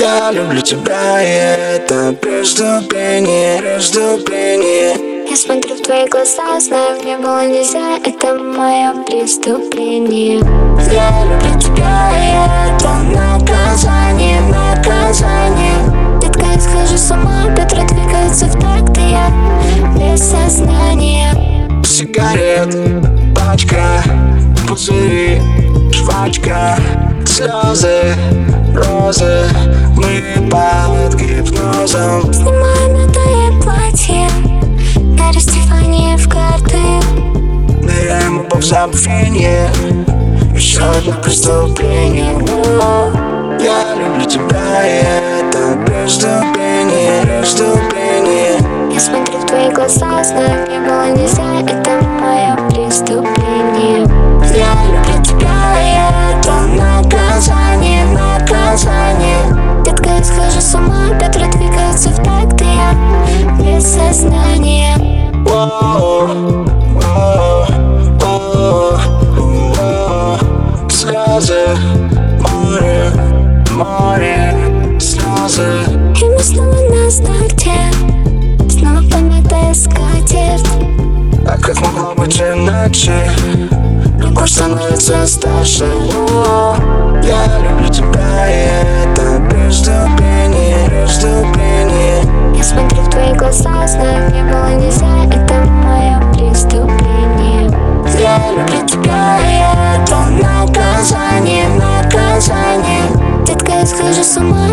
Я люблю тебя, и это преступление, преступление. Я смотрю в твои глаза, знаю, мне было нельзя, это мое преступление. Я люблю тебя, и это наказание, наказание. Детка, я схожу с ума, бедра двигаются в такт, и я без сознания. Сигарет, пачка, пузыри, жвачка, слезы, розы. Мы под гипнозом. Снимаю на твое платье, на раздевание в карты. Ныряем оба в забвенье. Еще одно преступление. Я люблю тебя, и это преступление, преступление. Я смотрю в твои глаза, знаю, мне было нельзя, это мое преступление. Я люблю тебя, и это наказание, наказание. Детка, я схожу с ума, бедра двигаются в такт, и я без сознания. Слезы, море, море, слезы. И мы снова на старте, снова помятая скатерть. А как могло быть иначе? Любовь становится старше. Я люблю тебя, и это преступление, преступление. Я смотрю в твои глаза, знаю, мне было нельзя, это мое преступление. Я люблю тебя, и это наказание, наказание. Детка, я схожу с ума,